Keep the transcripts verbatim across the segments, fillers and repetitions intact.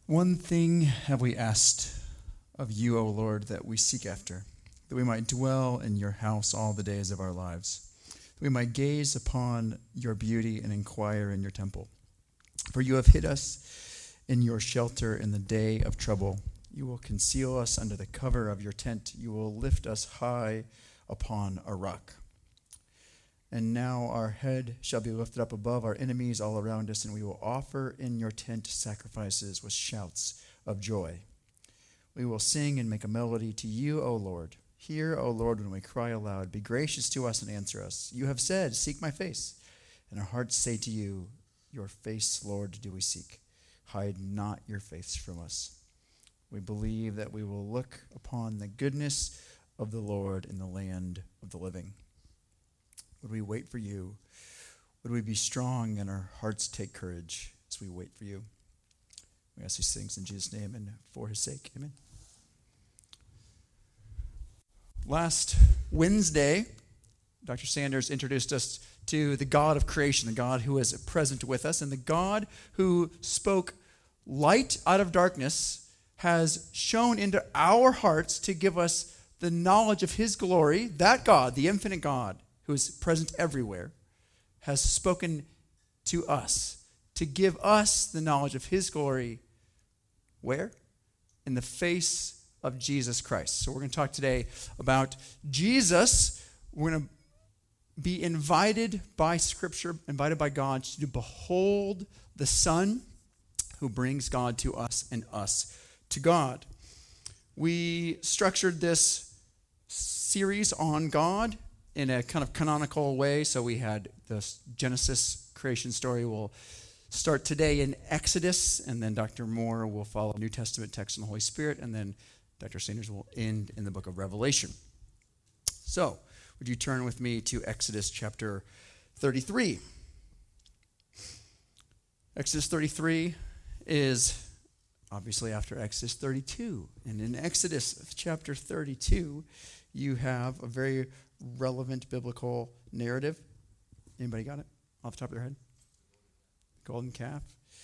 One thing have we asked of you, O Lord, that we seek after, that we might dwell in your house all the days of our lives, that we might gaze upon your beauty and inquire in your temple. For you have hid us in your shelter in the day of trouble. You will conceal us under the cover of your tent. You will lift us high upon a rock. And now our head shall be lifted up above our enemies all around us, and we will offer in your tent sacrifices with shouts of joy. We will sing and make a melody to you, O Lord. Hear, O Lord, when we cry aloud. Be gracious to us and answer us. You have said, seek my face. And our hearts say to you, your face, Lord, do we seek. Hide not your face from us. We believe that we will look upon the goodness of the Lord in the land of the living. Would we wait for you? Would we be strong and our hearts take courage as we wait for you? We ask these things in Jesus' name and for his sake. Amen. Last Wednesday, Doctor Sanders introduced us to the God of creation, the God who is present with us, and the God who spoke light out of darkness has shone into our hearts to give us the knowledge of his glory. That God, the infinite God, who is present everywhere, has spoken to us to give us the knowledge of his glory. Where? In the face of Jesus Christ. So we're going to talk today about Jesus. We're going to be invited by Scripture, invited by God to behold the Son who brings God to us and us to God. We structured this series on God in a kind of canonical way. So we had the Genesis creation story. We'll start today in Exodus, and then Doctor Moore will follow New Testament text and the Holy Spirit, and then Doctor Sanders will end in the book of Revelation. So, would you turn with me to Exodus chapter thirty-three? Exodus thirty-three is obviously after Exodus thirty-two. And in Exodus chapter thirty-two, you have a very relevant biblical narrative. Anybody got it off the top of their head? Golden calf.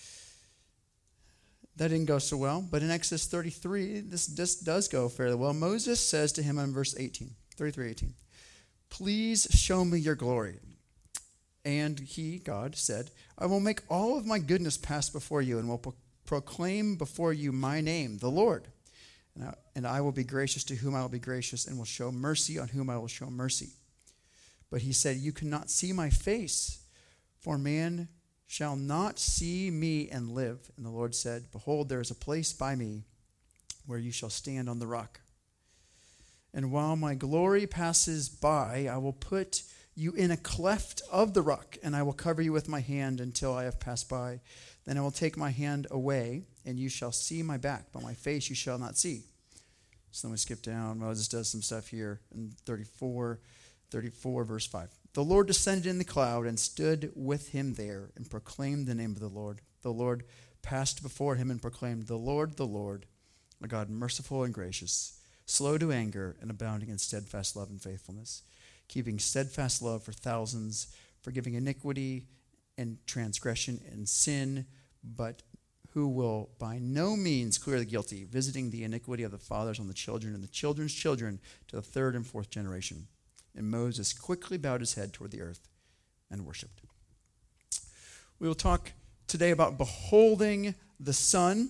That didn't go so well, but in Exodus thirty-three, this, this does go fairly well. Moses says to him in verse eighteen, thirty-three eighteen, please show me your glory. And he, God, said, I will make all of my goodness pass before you and will pro- proclaim before you my name, the Lord. And I, and I will be gracious to whom I will be gracious, and will show mercy on whom I will show mercy. But he said, you cannot see my face, for man shall not see me and live. And the Lord said, behold, there is a place by me where you shall stand on the rock. And while my glory passes by, I will put you in a cleft of the rock, and I will cover you with my hand until I have passed by. Then I will take my hand away, and you shall see my back, but my face you shall not see. So then we skip down. Moses does some stuff here in thirty-four, thirty-four, verse five. The Lord descended in the cloud and stood with him there and proclaimed the name of the Lord. The Lord passed before him and proclaimed, the Lord, the Lord, a God merciful and gracious, slow to anger and abounding in steadfast love and faithfulness, keeping steadfast love for thousands, forgiving iniquity and transgression and sin, but who will by no means clear the guilty, visiting the iniquity of the fathers on the children and the children's children to the third and fourth generation. And Moses quickly bowed his head toward the earth and worshipped. We will talk today about beholding the Son.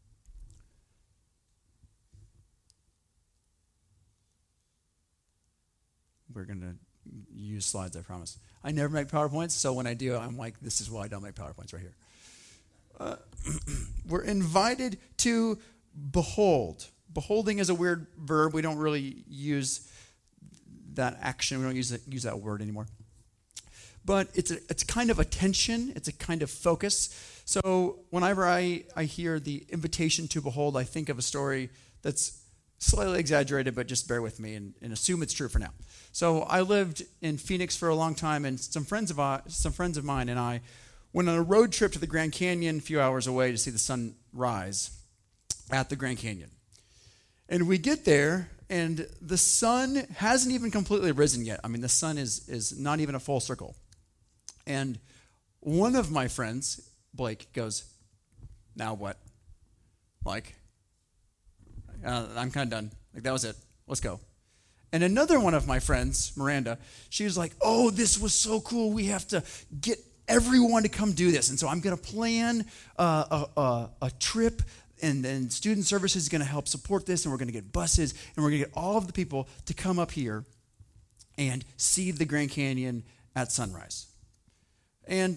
We're going to use slides, I promise. I never make PowerPoints, so when I do, I'm like, this is why I don't make PowerPoints right here. Uh, we're invited to behold. Beholding is a weird verb. We don't really use that action. We don't use, it, use that word anymore. But it's a, it's kind of attention. It's a kind of focus. So whenever I, I hear the invitation to behold, I think of a story that's slightly exaggerated, but just bear with me and, and assume it's true for now. So I lived in Phoenix for a long time, and some friends of I, some friends of mine and I went on a road trip to the Grand Canyon a few hours away to see the sun rise at the Grand Canyon. And we get there, and the sun hasn't even completely risen yet. I mean, the sun is is not even a full circle. And one of my friends, Blake, goes, now what? Like, uh, I'm kind of done. Like, that was it. Let's go. And another one of my friends, Miranda, she was like, oh, this was so cool. We have to get everyone to come do this. And so I'm going to plan uh, a, a, a trip, and then student services is going to help support this, and we're going to get buses, and we're going to get all of the people to come up here and see the Grand Canyon at sunrise. And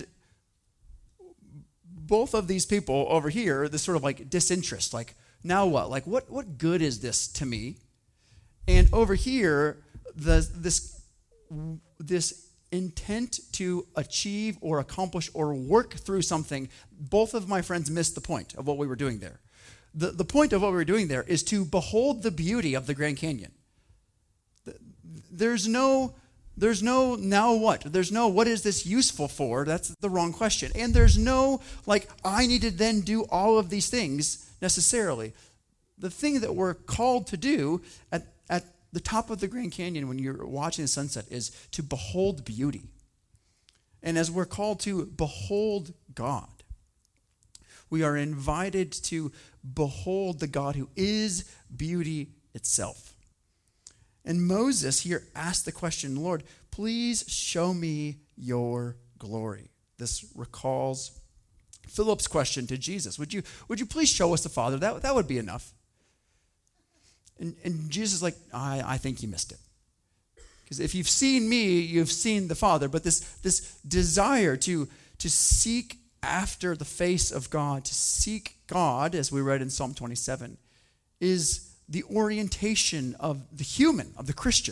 both of these people over here, this sort of like disinterest, like, now what? Like, what, what good is this to me? And over here, the, this, this intent to achieve or accomplish or work through something, both of my friends missed the point of what we were doing there. The, the point of what we were doing there is to behold the beauty of the Grand Canyon. There's no, there's no now what? There's no what is this useful for? That's the wrong question. And there's no, like, I need to then do all of these things necessarily. The thing that we're called to do at At the top of the Grand Canyon when you're watching the sunset is to behold beauty. And as we're called to behold God, we are invited to behold the God who is beauty itself. And Moses here asked the question, Lord, please show me your glory. This recalls Philip's question to Jesus. Would you, would you please show us the Father? That, that would be enough. And, and Jesus is like, I, I think you missed it. Because if you've seen me, you've seen the Father. But this, this desire to, to seek after the face of God, to seek God, as we read in Psalm twenty-seven, is the orientation of the human, of the Christian.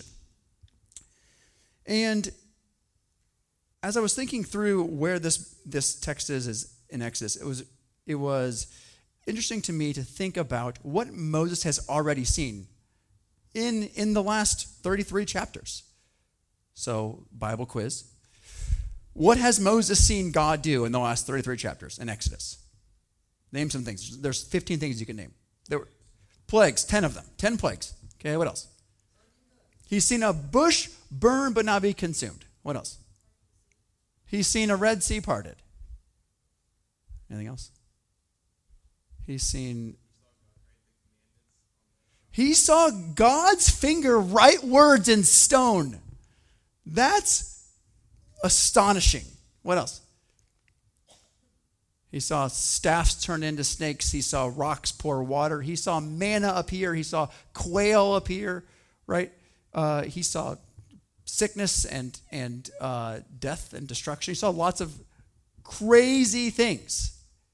And as I was thinking through where this, this text is, is in Exodus, it was it was... interesting to me to think about what Moses has already seen in, in the last thirty-three chapters. So, Bible quiz. What has Moses seen God do in the last thirty-three chapters in Exodus? Name some things. There's fifteen things you can name. There were plagues, ten of them. ten plagues. Okay, what else? He's seen a bush burn but not be consumed. What else? He's seen a Red Sea parted. Anything else? He's seen, he saw God's finger write words in stone. That's astonishing. What else? He saw staffs turn into snakes. He saw rocks pour water. He saw manna appear. He saw quail appear, right? Uh, he saw sickness and, and uh, death and destruction. He saw lots of crazy things.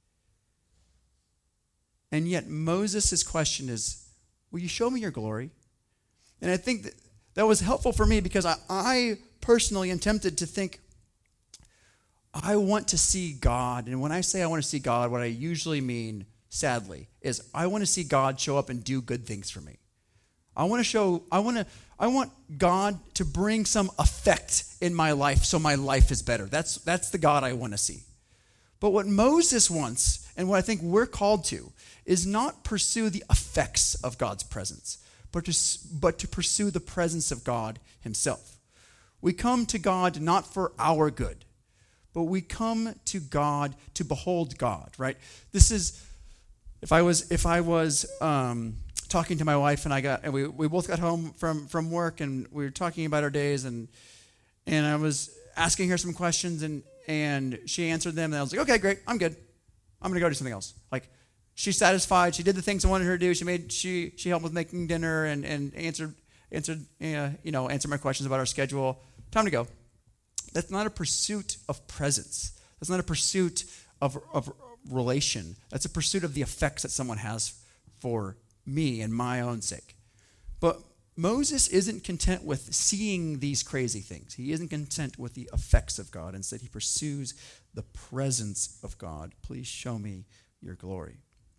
And yet Moses' question is, will you show me your glory? And I think that, that was helpful for me because I, I personally am tempted to think, I want to see God. And when I say I want to see God, what I usually mean, sadly, is I want to see God show up and do good things for me. I want to show, I want to, I want God to bring some effect in my life so my life is better. That's, that's the God I want to see. But what Moses wants, and what I think we're called to, is not pursue the effects of God's presence, but to, but to pursue the presence of God himself. We come to God not for our good, but we come to God to behold God, right? This is, if I was, if I was um, talking to my wife and I got, and we, we both got home from, from work and we were talking about our days and, and I was asking her some questions and, and she answered them and I was like, okay, great, I'm good. I'm going to go do something else. Like, she's satisfied. She did the things I wanted her to do. She made she she helped with making dinner and, and answered answered uh, you know answered my questions about our schedule. Time to go. That's not a pursuit of presence. That's not a pursuit of of relation. That's a pursuit of the effects that someone has for me and my own sake. But Moses isn't content with seeing these crazy things. He isn't content with the effects of God. Instead, he pursues the presence of God. Please show me your glory.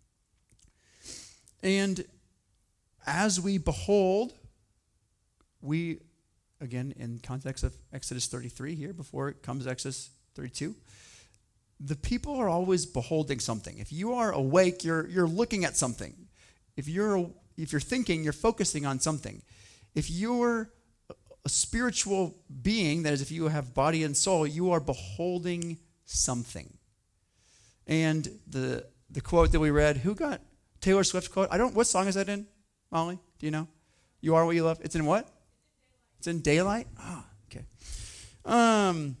And as we behold, we, again, in context of Exodus thirty-three here, before it comes Exodus thirty-two, the people are always beholding something. If you are awake, you're you're looking at something. If you're if you're thinking, you're focusing on something. If you're a spiritual being, that is, if you have body and soul, you are beholding something. And the the quote that we read, who got Taylor Swift quote. I don't, what song is that in, Molly? Do you know? You are what you love. It's in what? It's in Daylight? Oh, okay. Um,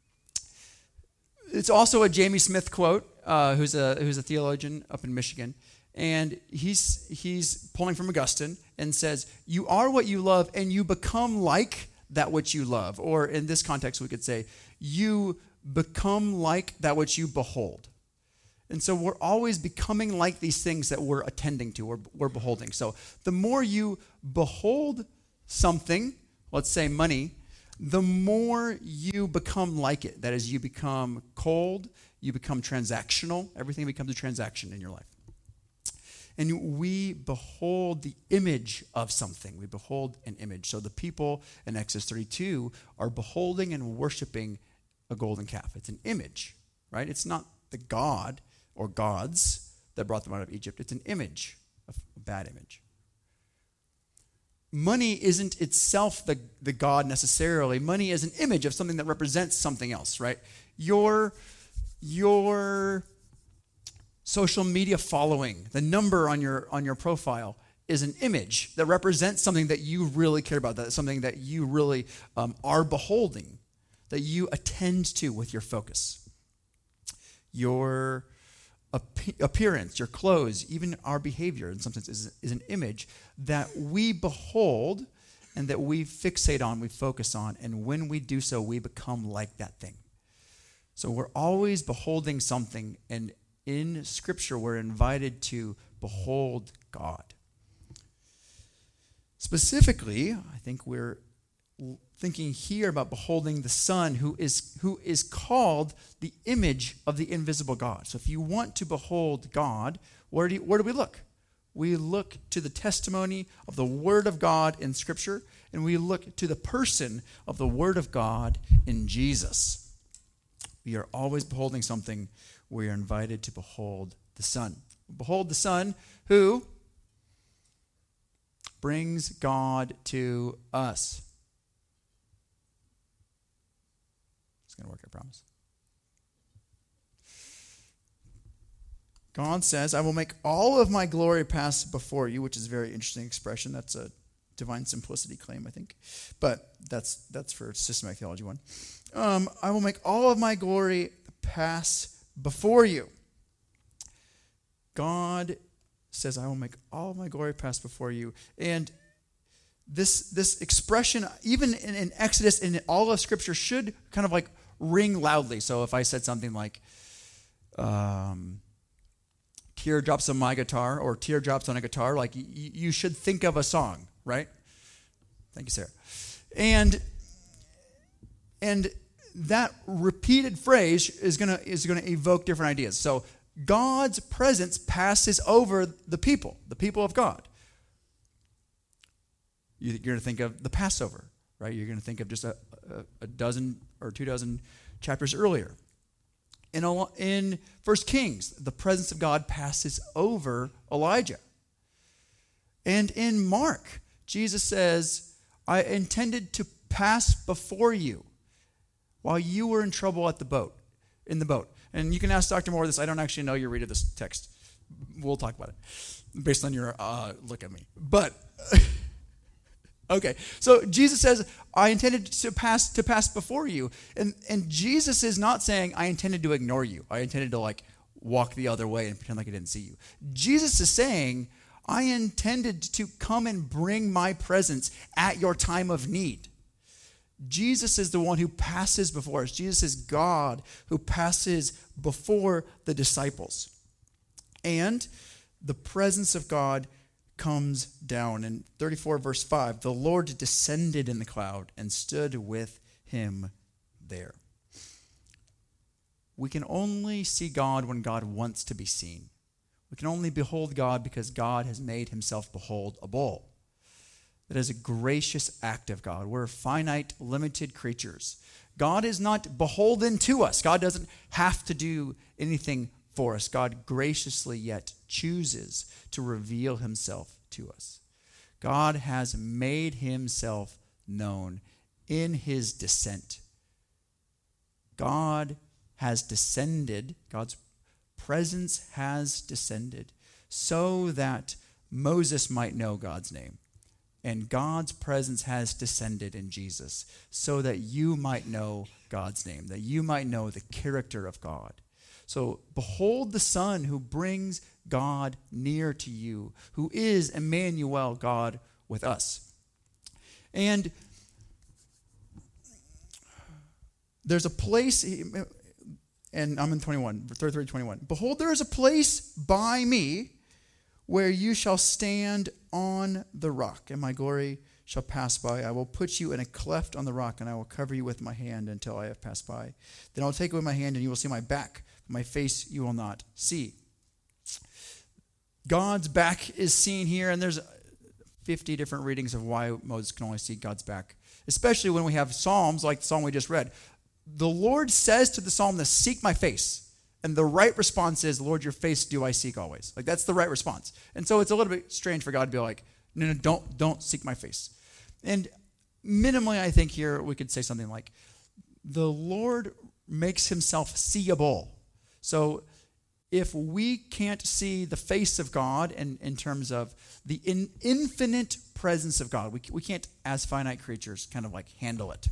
it's also a Jamie Smith quote, uh, who's a who's a theologian up in Michigan. And he's he's pulling from Augustine and says, you are what you love and you become like that which you love. Or in this context, we could say, you become like that which you behold. And so we're always becoming like these things that we're attending to, or we're beholding. So the more you behold something, let's say money, the more you become like it. That is, you become cold, you become transactional. Everything becomes a transaction in your life. And we behold the image of something. We behold an image. So the people in Exodus thirty-two are beholding and worshiping a golden calf. It's an image, right? It's not the god or gods that brought them out of Egypt. It's an image, a bad image. Money isn't itself the, the god necessarily. Money is an image of something that represents something else, right? Your, your social media following, the number on your on your profile, is an image that represents something that you really care about, that's something that you really um, are beholding, that you attend to with your focus. Your ap- appearance, your clothes, even our behavior in some sense is, is an image that we behold and that we fixate on, we focus on, and when we do so, we become like that thing. So we're always beholding something, and in Scripture, we're invited to behold God. Specifically, I think we're thinking here about beholding the Son, who is, who is called the image of the invisible God. So if you want to behold God, where do, you, where do we look? We look to the testimony of the Word of God in Scripture, and we look to the person of the Word of God in Jesus. We are always beholding something. We are invited to behold the Son. Behold the Son who brings God to us. It's going to work, I promise. God says, I will make all of my glory pass before you, which is a very interesting expression. That's a divine simplicity claim, I think. But that's that's for systematic theology one. Um, I will make all of my glory pass before you. God says, I will make all of my glory pass before you. And this this expression, even in, in Exodus and in all of Scripture, should kind of like ring loudly. So if I said something like, um, teardrops on my guitar, or teardrops on a guitar, like y- you should think of a song, right? Thank you, Sarah. And and that repeated phrase is gonna is gonna evoke different ideas. So God's presence passes over the people, the people of God. You're going to think of the Passover, right? You're going to think of just a, a, a dozen or two dozen chapters earlier. In, in First Kings, the presence of God passes over Elijah. And in Mark, Jesus says, I intended to pass before you while you were in trouble at the boat, in the boat. And you can ask Doctor Moore this. I don't actually know your read of this text. We'll talk about it based on your uh, look at me. But, okay. So Jesus says, I intended to pass to pass before you. And, and Jesus is not saying, I intended to ignore you. I intended to like walk the other way and pretend like I didn't see you. Jesus is saying, I intended to come and bring my presence at your time of need. Jesus is the one who passes before us. Jesus is God who passes before the disciples. And the presence of God comes down. In thirty-four verse five, the Lord descended in the cloud and stood with him there. We can only see God when God wants to be seen. We can only behold God because God has made himself beholdable. That is a gracious act of God. We're finite, limited creatures. God is not beholden to us. God doesn't have to do anything for us. God graciously yet chooses to reveal himself to us. God has made himself known in his descent. God has descended, God's presence has descended so that Moses might know God's name. And God's presence has descended in Jesus so that you might know God's name, that you might know the character of God. So behold the Son who brings God near to you, who is Emmanuel, God with us. And there's a place, and I'm in twenty-one, thirty-three, twenty-one. Behold, there is a place by me where you shall stand on the rock, and my glory shall pass by. I will put you in a cleft on the rock, and I will cover you with my hand until I have passed by. Then I'll take away my hand, and you will see my back. My face you will not see. God's back is seen here, and there's fifty different readings of why Moses can only see God's back, especially when we have Psalms like the Psalm we just read. The Lord says to the psalmist, seek my face. And the right response is, Lord, your face do I seek always. Like, that's the right response. And so it's a little bit strange for God to be like, no, no, don't, don't seek my face. And minimally, I think here we could say something like, the Lord makes himself seeable. So if we can't see the face of God in, in terms of the in, infinite presence of God, we, we can't, as finite creatures, kind of like handle it.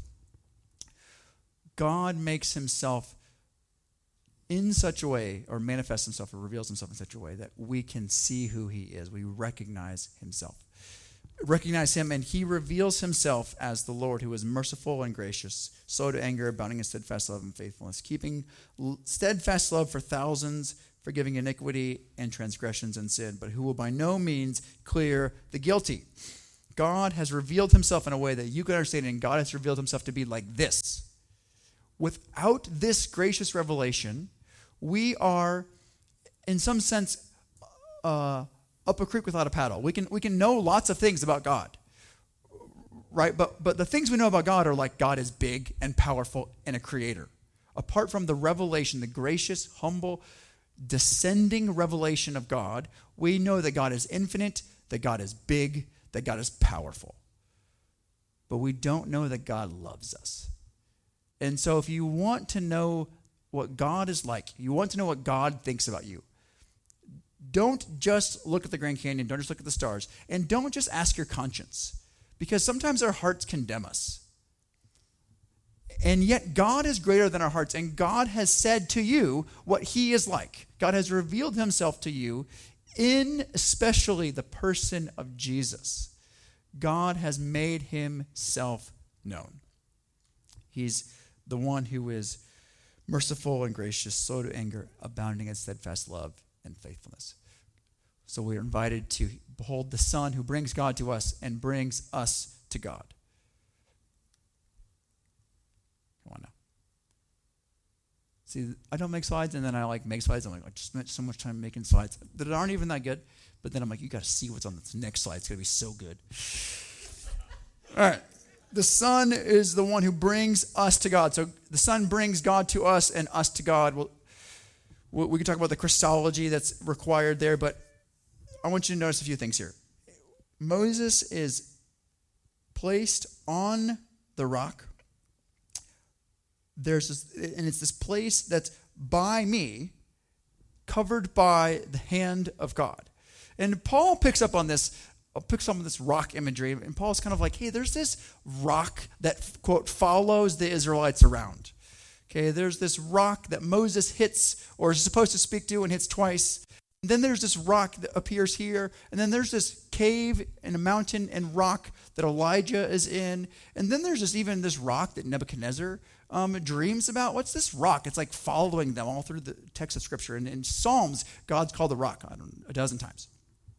God makes himself in such a way, or manifests himself, or reveals himself in such a way that we can see who he is. We recognize himself. Recognize him, and he reveals himself as the Lord who is merciful and gracious, slow to anger, abounding in steadfast love and faithfulness, keeping steadfast love for thousands, forgiving iniquity and transgressions and sin, but who will by no means clear the guilty. God has revealed himself in a way that you can understand, and God has revealed himself to be like this. Without this gracious revelation, we are, in some sense, uh, up a creek without a paddle. We can we can know lots of things about God, right? But but the things we know about God are like God is big and powerful and a creator. Apart from the revelation, the gracious, humble, descending revelation of God, we know that God is infinite, that God is big, that God is powerful. But we don't know that God loves us. And so if you want to know what God is like, you want to know what God thinks about you, don't just look at the Grand Canyon, don't just look at the stars, and don't just ask your conscience, because sometimes our hearts condemn us. And yet God is greater than our hearts, and God has said to you what he is like. God has revealed himself to you in especially the person of Jesus. God has made himself known. He's the one who is merciful and gracious, slow to anger, abounding in steadfast love and faithfulness. So we are invited to behold the Son who brings God to us and brings us to God. Come on now. See, I don't make slides, and then I like make slides. I'm like, I just spent so much time making slides that aren't even that good. But then I'm like, you got to see what's on this next slide. It's going to be so good. All right. The Son is the one who brings us to God. So the Son brings God to us and us to God. We'll, we can talk about the Christology that's required there, but I want you to notice a few things here. Moses is placed on the rock. There's this, and it's this place that's by me, covered by the hand of God. And Paul picks up on this picks up on this rock imagery, and Paul's kind of like, hey, there's this rock that, quote, follows the Israelites around. Okay, there's this rock that Moses hits, or is supposed to speak to, and hits twice. And then there's this rock that appears here, and then there's this cave and a mountain and rock that Elijah is in, and then there's this even this rock that Nebuchadnezzar um, dreams about. What's this rock? It's like following them all through the text of Scripture. And in Psalms, God's called the rock I don't know, a dozen times.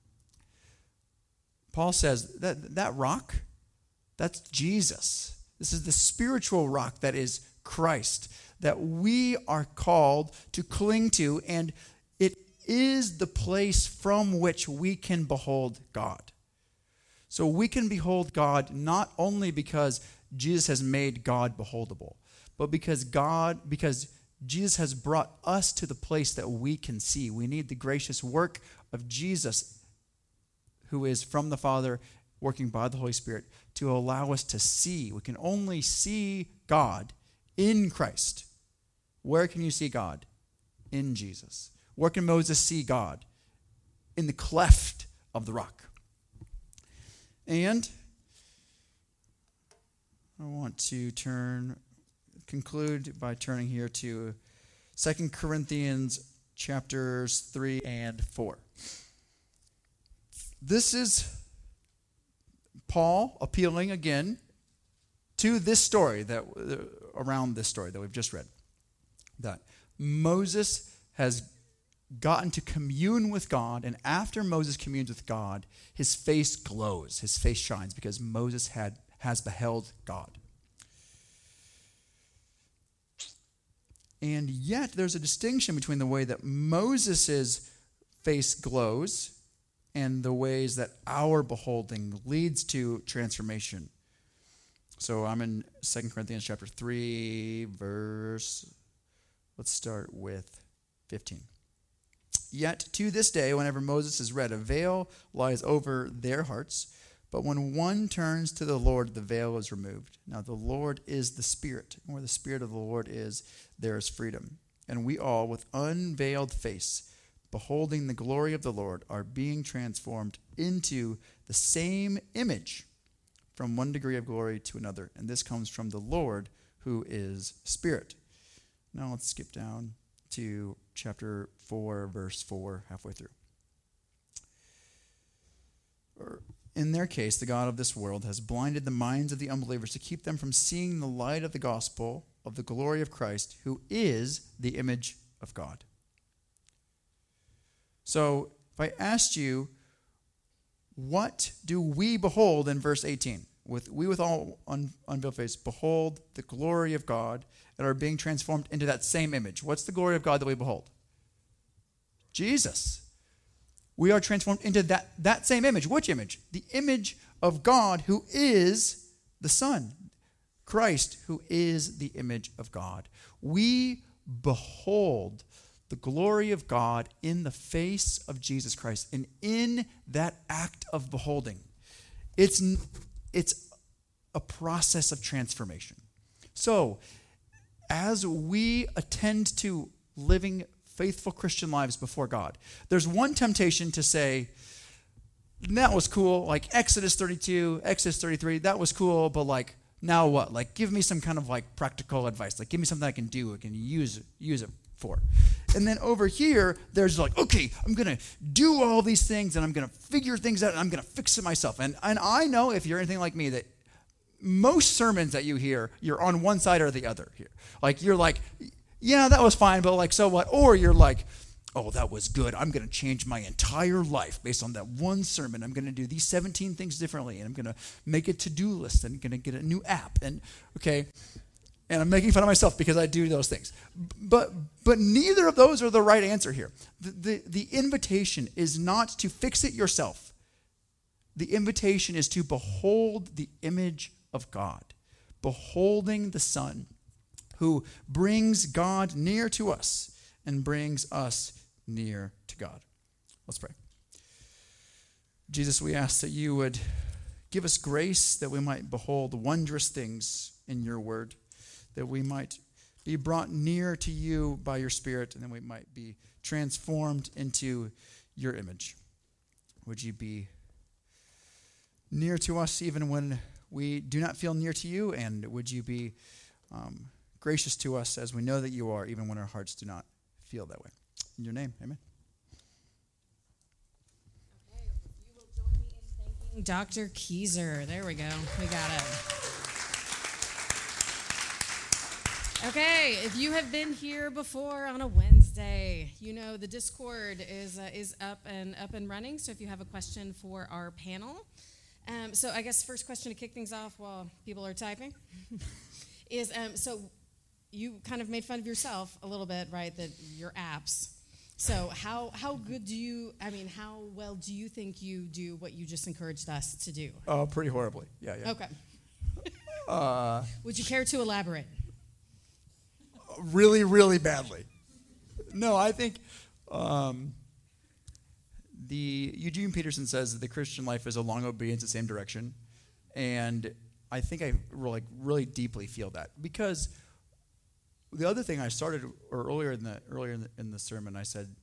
Paul says that that rock, that's Jesus. This is the spiritual rock that is Christ, that we are called to cling to, and it is the place from which we can behold God. So we can behold God not only because Jesus has made God beholdable, but because God, because Jesus has brought us to the place that we can see. We need the gracious work of Jesus, who is from the Father, working by the Holy Spirit, to allow us to see. We can only see God in Christ. Where can you see God? In Jesus. Where can Moses see God? in the cleft of the rock. And I want to turn, conclude by turning here to Second Corinthians chapters three and four. This is Paul appealing again to this story, that uh, around this story that we've just read. That Moses has gotten to commune with God, and after Moses communes with God, his face glows, his face shines, because Moses had has beheld God. And yet there's a distinction between the way that Moses' face glows and the ways that our beholding leads to transformation. So I'm in Second Corinthians chapter three, verse, let's start with fifteen. Yet to this day, whenever Moses is read, a veil lies over their hearts. But when one turns to the Lord, the veil is removed. Now the Lord is the Spirit, and where the Spirit of the Lord is, there is freedom. And we all, with unveiled face, beholding the glory of the Lord, are being transformed into the same image from one degree of glory to another. And this comes from the Lord, who is Spirit. Now let's skip down to chapter four, verse four, halfway through. Or, in their case, the God of this world has blinded the minds of the unbelievers to keep them from seeing the light of the gospel of the glory of Christ, who is the image of God. So, if I asked you, what do we behold in verse eighteen? With we with all un, unveiled face behold the glory of God and are being transformed into that same image. What's the glory of God that we behold? Jesus. We are transformed into that, that same image. Which image? The image of God, who is the Son. Christ, who is the image of God. We behold the glory of God in the face of Jesus Christ. And in that act of beholding, it's, it's a process of transformation. So, as we attend to living faithful Christian lives before God, there's one temptation to say, that was cool, like Exodus thirty-two, Exodus thirty-three, that was cool, but like, now what? Like, give me some kind of like practical advice. Like, give me something I can do, I can use, use it for. And then over here, there's like, okay, I'm going to do all these things, and I'm going to figure things out, and I'm going to fix it myself. And, and I know, if you're anything like me, that most sermons that you hear, you're on one side or the other here. Like, you're like, yeah, that was fine, but like, so what? Or you're like, oh, that was good. I'm going to change my entire life based on that one sermon. I'm going to do these seventeen things differently, and I'm going to make a to-do list, and I'm going to get a new app. And okay, and I'm making fun of myself because I do those things. But but neither of those are the right answer here. The, the, the invitation is not to fix it yourself. The invitation is to behold the image of God, beholding the Son, who brings God near to us and brings us near to God. Let's pray. Jesus, we ask that you would give us grace that we might behold wondrous things in your word, that we might be brought near to you by your Spirit, and then we might be transformed into your image. Would you be near to us even when we do not feel near to you, and would you be um, gracious to us as we know that you are, even when our hearts do not feel that way. In your name, amen. Okay, if you will join me in thanking Doctor Keyser. There we go. We got it. Okay, if you have been here before on a Wednesday, you know the Discord is uh, is up and up and running. So if you have a question for our panel, um, so I guess first question to kick things off while people are typing is um, so. You kind of made fun of yourself a little bit, right, that your apps. So how how good do you, I mean, how well do you think you do what you just encouraged us to do? Oh, pretty horribly. Yeah, yeah. Okay. Uh, Would you care to elaborate? Really, really badly. No, I think um, the Eugene Peterson says that the Christian life is a long obedience in the same direction. And I think I really, really deeply feel that. Because the other thing I started, or earlier in the earlier in the, in the sermon, I said,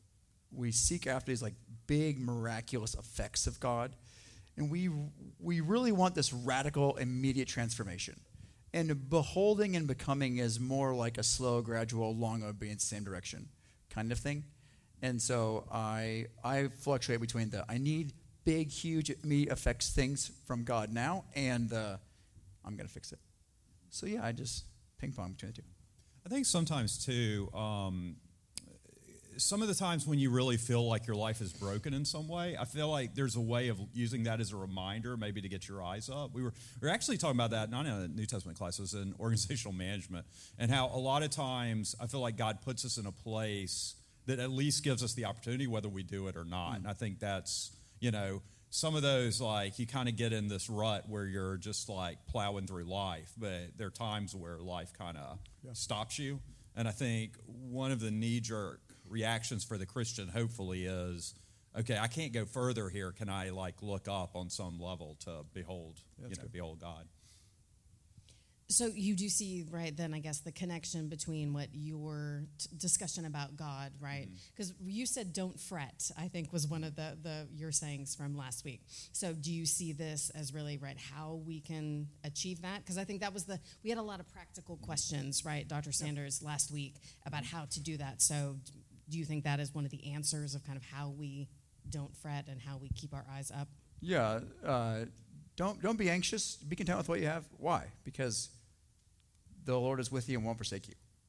we seek after these like big miraculous effects of God, and we we really want this radical, immediate transformation. And beholding and becoming is more like a slow, gradual, long obedience, same direction kind of thing. And so I I fluctuate between the I need big, huge, immediate effects things from God now, and the I'm going to fix it. So yeah, I just ping pong between the two. I think sometimes too, um, some of the times when you really feel like your life is broken in some way, I feel like there's a way of using that as a reminder, maybe to get your eyes up. We were we were actually talking about that, not in a New Testament class, it was in organizational management, and how a lot of times I feel like God puts us in a place that at least gives us the opportunity, whether we do it or not. Mm. And I think that's, you know, some of those, like, you kind of get in this rut where you're just, like, plowing through life, but there are times where life kind of yeah. stops you. And I think one of the knee-jerk reactions for the Christian, hopefully, is, okay, I can't go further here. Can I, like, look up on some level to behold, yeah, you know, good. behold God? So you do see, right, then I guess the connection between what your t- discussion about God, right? Because mm-hmm. you said don't fret, I think was one of the, the your sayings from last week. So do you see this as really, right, how we can achieve that? Because I think that was the, we had a lot of practical questions, right, Doctor Sanders, yep. last week about how to do that. So do you think that is one of the answers of kind of how we don't fret and how we keep our eyes up? Yeah, uh, don't don't be anxious. Be content with what you have. Why? Because the Lord is with you and won't forsake you.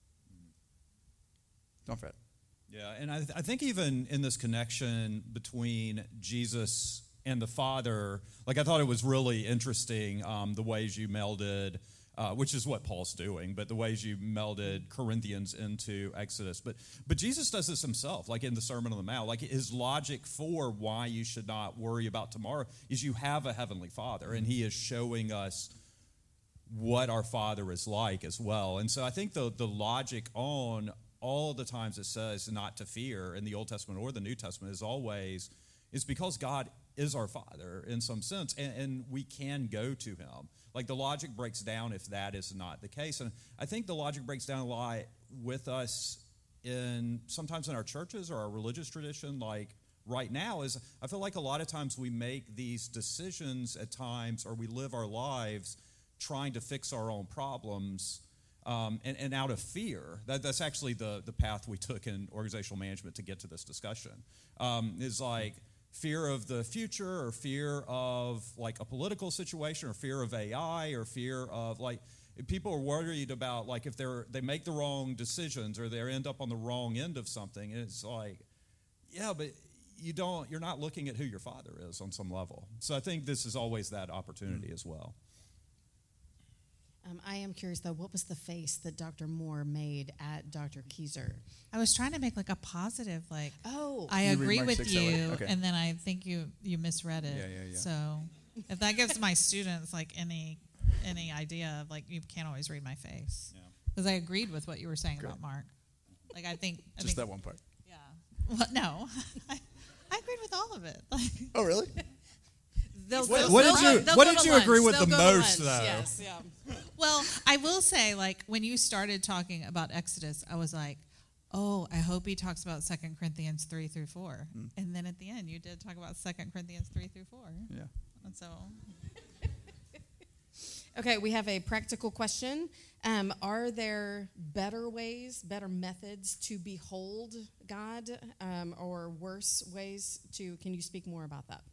Don't fret. Yeah, and I, th- I think even in this connection between Jesus and the Father, like I thought it was really interesting um, the ways you melded, uh, which is what Paul's doing, but the ways you melded Corinthians into Exodus. But but Jesus does this himself, like in the Sermon on the Mount. Like his logic for why you should not worry about tomorrow is you have a heavenly Father, and he is showing us what our Father is like as well. And so I think the the logic on all the times it says not to fear in the Old Testament or the New Testament is always, is because God is our Father in some sense, and, and we can go to him. Like the logic breaks down if that is not the case. And I think the logic breaks down a lot with us in sometimes in our churches or our religious tradition, like right now, is I feel like a lot of times we make these decisions at times, or we live our lives trying to fix our own problems, um, and, and out of fear. That, that's actually the, the path we took in organizational management to get to this discussion, um, is like fear of the future, or fear of like a political situation, or fear of A I, or fear of like, people are worried about like if they're they make the wrong decisions or they end up on the wrong end of something. And it's like, yeah, but you don't, you're not looking at who your Father is on some level. So I think this is always that opportunity mm-hmm. as well. Um, I am curious, though, what was the face that Doctor Moore made at Doctor Keyser? I was trying to make like a positive, like, oh, I you agree with you, okay. and then I think you you misread it. Yeah, yeah, yeah. So if that gives my students like any any idea of like, you can't always read my face, because yeah. I agreed with what you were saying Great. about Mark. Like I think I just think, that one part. Yeah. Well, no, I, I agreed with all of it. Like, oh, really? They'll, what, they'll, what they'll, did you they'll What go did to you lunch. agree with They'll the go to most, lunch. though? Yes, yeah. Well, I will say, like, when you started talking about Exodus, I was like, oh, I hope he talks about Second Corinthians three through four. Mm. And then at the end, you did talk about Second Corinthians three through four. Yeah. And so. Okay, we have a practical question. Um, are there better ways, better methods to behold God, um, or worse ways to, can you speak more about that?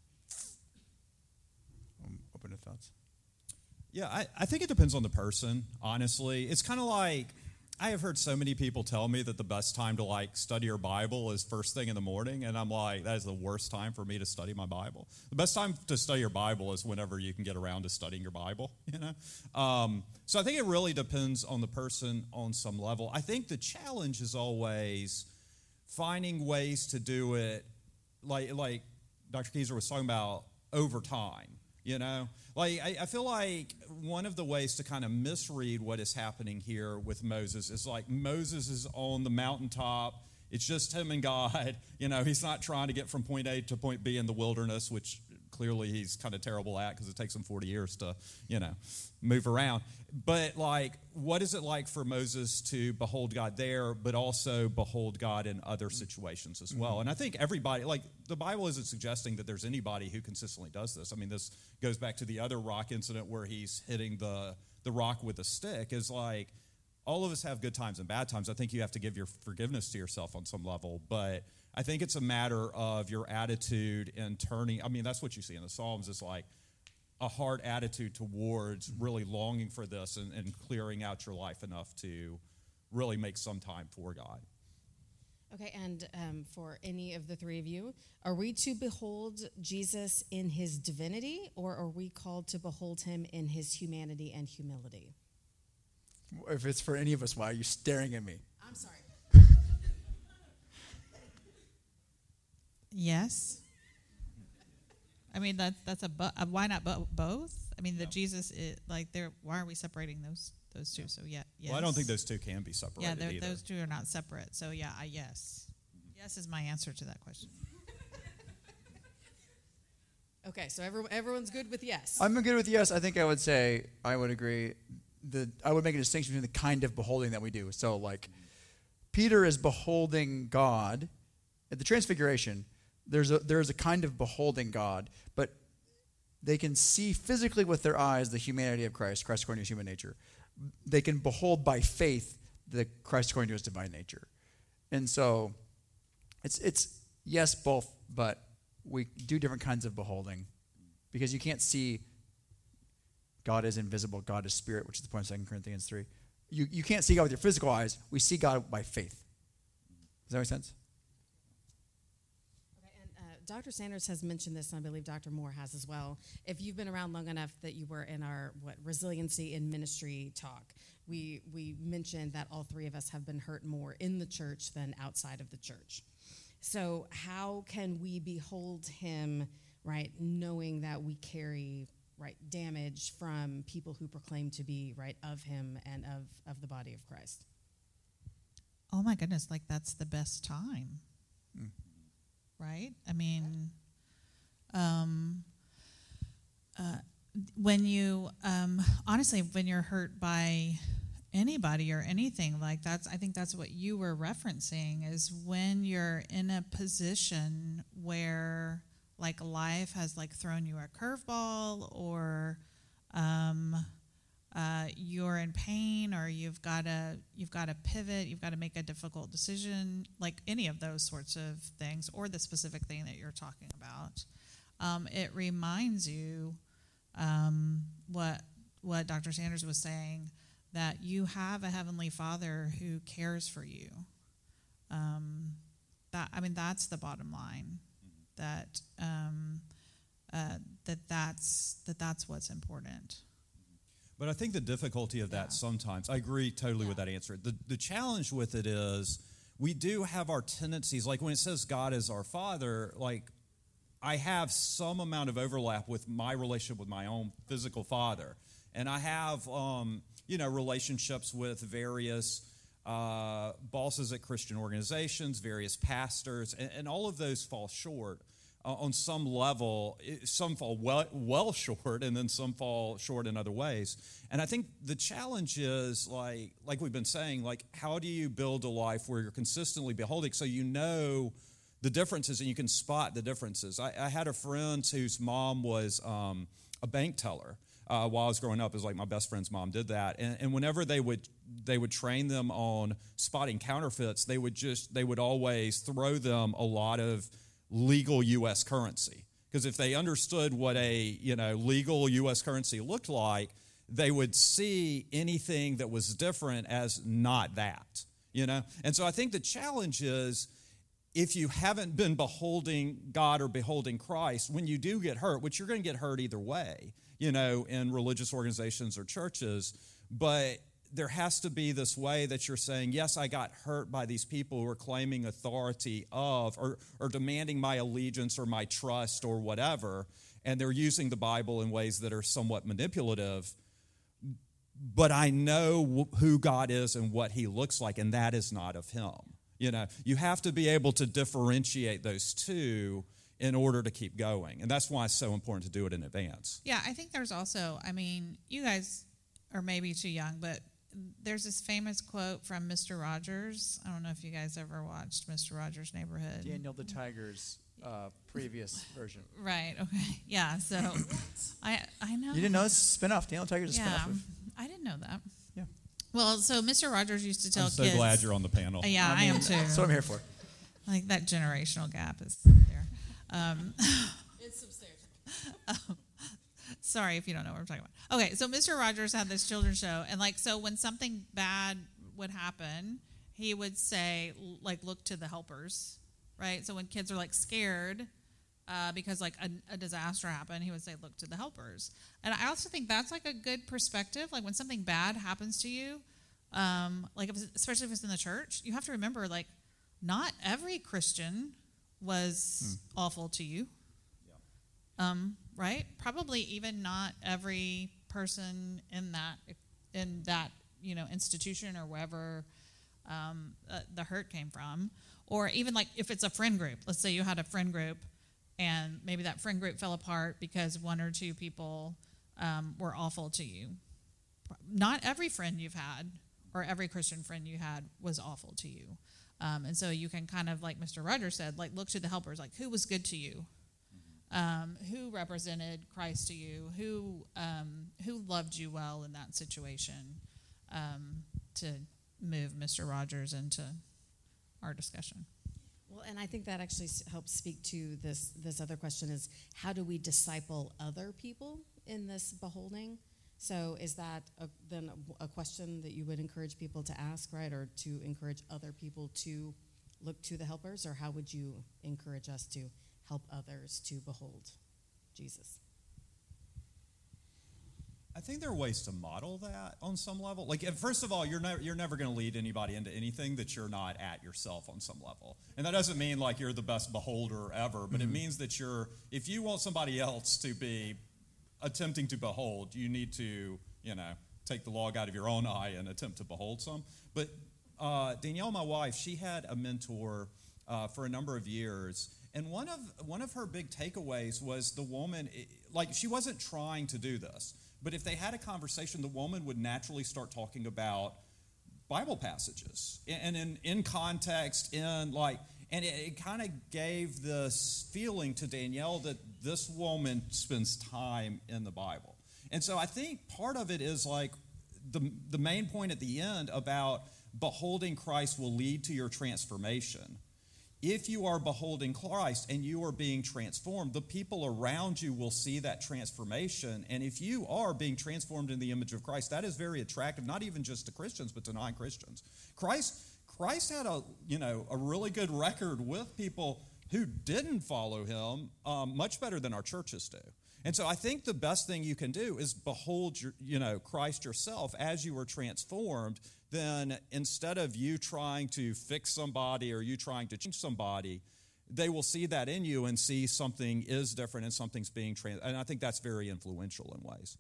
I'm open to thoughts. Yeah, I, I think it depends on the person, honestly. It's kind of like, I have heard so many people tell me that the best time to, like, study your Bible is first thing in the morning, and I'm like, that is the worst time for me to study my Bible. The best time to study your Bible is whenever you can get around to studying your Bible, you know? Um, so I think it really depends on the person on some level. I think the challenge is always finding ways to do it, like, like Doctor Keyser was talking about, over time. You know, like I, I feel like one of the ways to kind of misread what is happening here with Moses is like Moses is on the mountaintop. It's just him and God. You know, he's not trying to get from point A to point B in the wilderness, which clearly he's kind of terrible at because it takes him forty years to, you know, move around. But, like, what is it like for Moses to behold God there, but also behold God in other situations as well? Mm-hmm. And I think everybody, like, the Bible isn't suggesting that there's anybody who consistently does this. I mean, this goes back to the other rock incident where he's hitting the, the rock with a stick, is like, all of us have good times and bad times. I think you have to give your forgiveness to yourself on some level, but I think it's a matter of your attitude in turning. I mean, that's what you see in the Psalms, is like a hard attitude towards really longing for this and, and clearing out your life enough to really make some time for God. Okay, and um, for any of the three of you, are we to behold Jesus in his divinity, or are we called to behold him in his humanity and humility? If it's for any of us, why are you staring at me? I'm sorry. Yes. I mean, that that's a bu- uh, why not bo- both? I mean, the Jesus is like there. Why are we separating those those two? So yeah, yes. Well, I don't think those two can be separated. Yeah, either. those two are not separate. So yeah, I, yes, yes is my answer to that question. Okay, so everyone, everyone's good with yes. I'm good with yes. I think I would say I would agree. The I would make a distinction between the kind of beholding that we do. So like, Peter is beholding God at the Transfiguration. There's a there's a kind of beholding God, but they can see physically with their eyes the humanity of Christ, Christ according to his human nature. They can behold by faith the Christ according to his divine nature. And so it's it's yes, both, but we do different kinds of beholding, because you can't see God is invisible, God is spirit, which is the point of Second Corinthians three. You you can't see God with your physical eyes. We see God by faith. Does that make sense? Doctor Sanders has mentioned this, and I believe Doctor Moore has as well. If you've been around long enough that you were in our what resiliency in ministry talk, we we mentioned that all three of us have been hurt more in the church than outside of the church. So how can we behold him, right, knowing that we carry right damage from people who proclaim to be right of him and of of the body of Christ? Oh my goodness, like that's the best time. Mm. Right? I mean, um, uh, when you, um, honestly, when you're hurt by anybody or anything like that's, I think that's what you were referencing, is when you're in a position where like life has like thrown you a curveball, or um, uh, you're in pain, or you've got to you've got to pivot, you've got to make a difficult decision, like any of those sorts of things, or the specific thing that you're talking about. Um, it reminds you um, what what Doctor Sanders was saying, that you have a Heavenly Father who cares for you. Um, that I mean, that's the bottom line. That um, uh, that that's that that's what's important. But I think the difficulty of that yeah. sometimes, I agree totally yeah. with that answer. The the challenge with it is we do have our tendencies, like when it says God is our Father, like I have some amount of overlap with my relationship with my own physical father. And I have, um, you know, relationships with various uh, bosses at Christian organizations, various pastors, and, and all of those fall short. Uh, on some level, some fall well, well short, and then some fall short in other ways. And I think the challenge is, like, like we've been saying, like, how do you build a life where you're consistently beholding, so you know the differences and you can spot the differences? I, I had a friend whose mom was um, a bank teller. Uh, while I was growing up, it was like my best friend's mom did that, and, and whenever they would they would train them on spotting counterfeits, they would just they would always throw them a lot of legal U S currency, because if they understood what a you know legal U S currency looked like, they would see anything that was different as not that, you know. And so I think the challenge is, if you haven't been beholding God or beholding Christ, when you do get hurt, which you're going to get hurt either way, you know, in religious organizations or churches, but there has to be this way that you're saying, yes, I got hurt by these people who are claiming authority of or, or demanding my allegiance or my trust or whatever, and they're using the Bible in ways that are somewhat manipulative, but I know who God is and what he looks like, and that is not of him. You know, you have to be able to differentiate those two in order to keep going. And that's why it's so important to do it in advance. Yeah, I think there's also, I mean, you guys are maybe too young, but there's this famous quote from Mister Rogers. I don't know if you guys ever watched Mister Rogers' Neighborhood. Daniel the Tiger's uh, previous version. Right, okay. Yeah, so I I know. You didn't know it's a spinoff? Daniel the Tiger's a Yeah, spinoff of. I didn't know that. Yeah. Well, so Mister Rogers used to tell I'm so kids. glad you're on the panel. Uh, yeah, I, am too. That's what I'm here for. Like that generational gap is there. Um, It's substantial. um, sorry if you don't know what I'm talking about. Okay, so Mister Rogers had this children's show, and like, so when something bad would happen, he would say, like, look to the helpers, right? So when kids are like scared uh, because like a, a disaster happened, he would say, look to the helpers. And I also think that's like a good perspective. Like when something bad happens to you, um, like if it's, especially if it's in the church, you have to remember, like, not every Christian was hmm. awful to you. Um, right? Probably even not every person in that in that you know institution or wherever um, uh, the hurt came from, or even like if it's a friend group. Let's say you had a friend group, and maybe that friend group fell apart because one or two people um, were awful to you. Not every friend you've had or every Christian friend you had was awful to you, um, and so you can kind of, like Mister Rogers said, like look to the helpers, like who was good to you. Um, who represented Christ to you, who um, who loved you well in that situation, um, to move Mister Rogers into our discussion. Well, and I think that actually helps speak to this this other question is, how do we disciple other people in this beholding? So is that a, then a, a question that you would encourage people to ask, right, or to encourage other people to look to the helpers, or how would you encourage us to help others to behold Jesus? I think there are ways to model that on some level. Like, first of all, you're never you're never going to lead anybody into anything that you're not at yourself on some level. And that doesn't mean like you're the best beholder ever, but mm-hmm. it means that you're, if you want somebody else to be attempting to behold, you need to, you know, take the log out of your own eye and attempt to behold some. But uh, Danielle, my wife, she had a mentor uh, for a number of years. And one of one of her big takeaways was the woman, like she wasn't trying to do this, but if they had a conversation, the woman would naturally start talking about Bible passages and in, in context, in like, and it, it kind of gave this feeling to Danielle that this woman spends time in the Bible. And so I think part of it is like the the main point at the end about beholding Christ will lead to your transformation. If you are beholding Christ and you are being transformed, the people around you will see that transformation. And if you are being transformed in the image of Christ, that is very attractive, not even just to Christians, but to non-Christians. Christ, Christ had a, you know, a really good record with people who didn't follow him, um, much better than our churches do. And so I think the best thing you can do is behold your, you know, Christ yourself as you were transformed. Then instead of you trying to fix somebody or you trying to change somebody, they will see that in you and see something is different and something's being trans. And I think that's very influential in ways.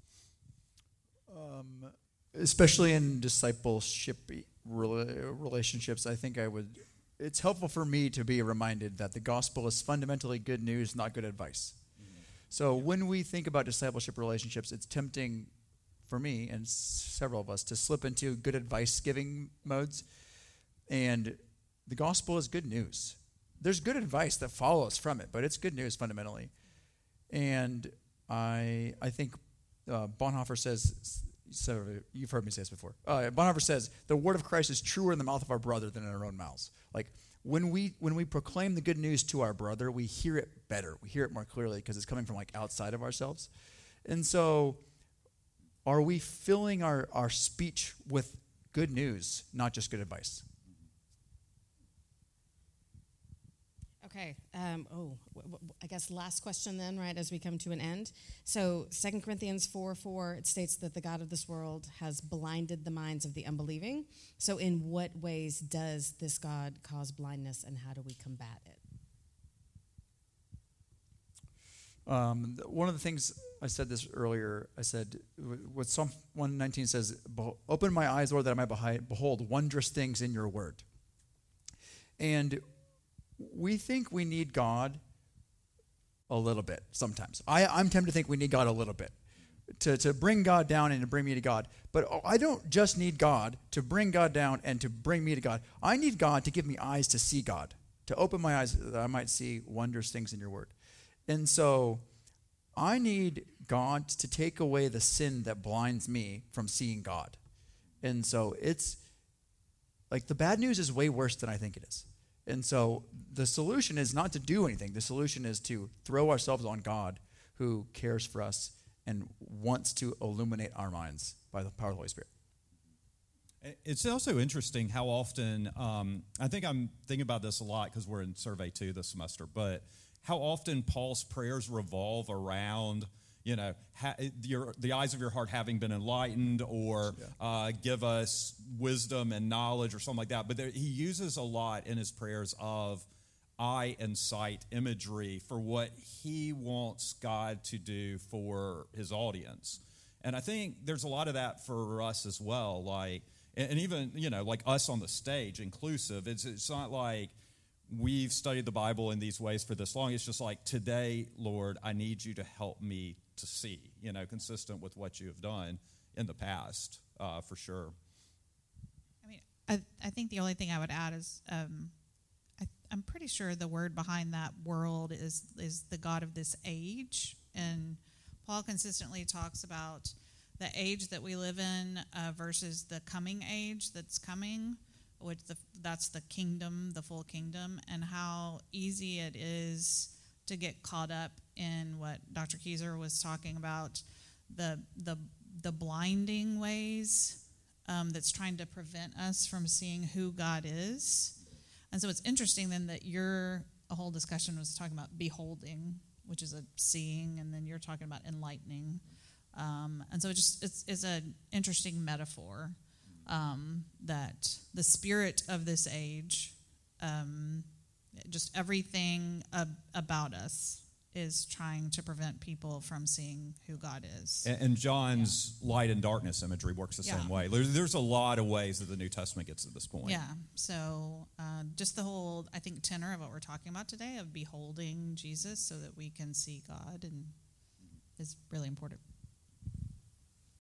Um, especially in discipleship relationships, I think I would. It's helpful for me to be reminded that the gospel is fundamentally good news, not good advice. Mm-hmm. So yeah. When we think about discipleship relationships, it's tempting for me and several of us to slip into good advice giving modes. And the gospel is good news. There's good advice that follows from it, but it's good news fundamentally. And I I think uh, Bonhoeffer says, so you've heard me say this before. Uh, Bonhoeffer says, the word of Christ is truer in the mouth of our brother than in our own mouths. Like when we when we proclaim the good news to our brother, we hear it better. We hear it more clearly because it's coming from like outside of ourselves. And so are we filling our, our speech with good news, not just good advice? Okay. Um, oh, w- w- I guess last question then, right, as we come to an end. So Second Corinthians four four, it states that the God of this world has blinded the minds of the unbelieving. So in what ways does this God cause blindness, and how do we combat it? Um, one of the things, I said this earlier, I said, what Psalm one nineteen says, open my eyes, Lord, that I might behold wondrous things in your word. And we think we need God a little bit sometimes. I, I'm tempted to think we need God a little bit to, to bring God down and to bring me to God. But I don't just need God to bring God down and to bring me to God. I need God to give me eyes to see God, to open my eyes that I might see wondrous things in your word. And so I need God to take away the sin that blinds me from seeing God. And so it's like the bad news is way worse than I think it is. And so the solution is not to do anything. The solution is to throw ourselves on God, who cares for us and wants to illuminate our minds by the power of the Holy Spirit. It's also interesting how often, um, I think I'm thinking about this a lot because we're in survey two this semester, but how often Paul's prayers revolve around, you know, ha- your, the eyes of your heart having been enlightened, or yeah. uh, give us wisdom and knowledge or something like that. But there, he uses a lot in his prayers of eye and sight imagery for what he wants God to do for his audience. And I think there's a lot of that for us as well. Like, and even, you know, like us on the stage, inclusive, it's, it's not like we've studied the Bible in these ways for this long. It's just like, today, Lord, I need you to help me to see, you know, consistent with what you have done in the past, uh, for sure. I mean, I, I think the only thing I would add is um, I, I'm pretty sure the word behind that world is is the God of this age. And Paul consistently talks about the age that we live in uh, versus the coming age that's coming, which the, that's the kingdom, the full kingdom, and how easy it is to get caught up in what Doctor Keyser was talking about, the the the blinding ways um, that's trying to prevent us from seeing who God is. And so it's interesting then that your whole discussion was talking about beholding, which is a seeing, and then you're talking about enlightening. Um, and so it just it's, it's an interesting metaphor um, that the spirit of this age, um, just everything ab- about us is trying to prevent people from seeing who God is. And, and John's yeah. light and darkness imagery works the yeah. same way. There's, there's a lot of ways that the New Testament gets to this point. Yeah, so uh, just the whole, I think, tenor of what we're talking about today of beholding Jesus so that we can see God and is really important.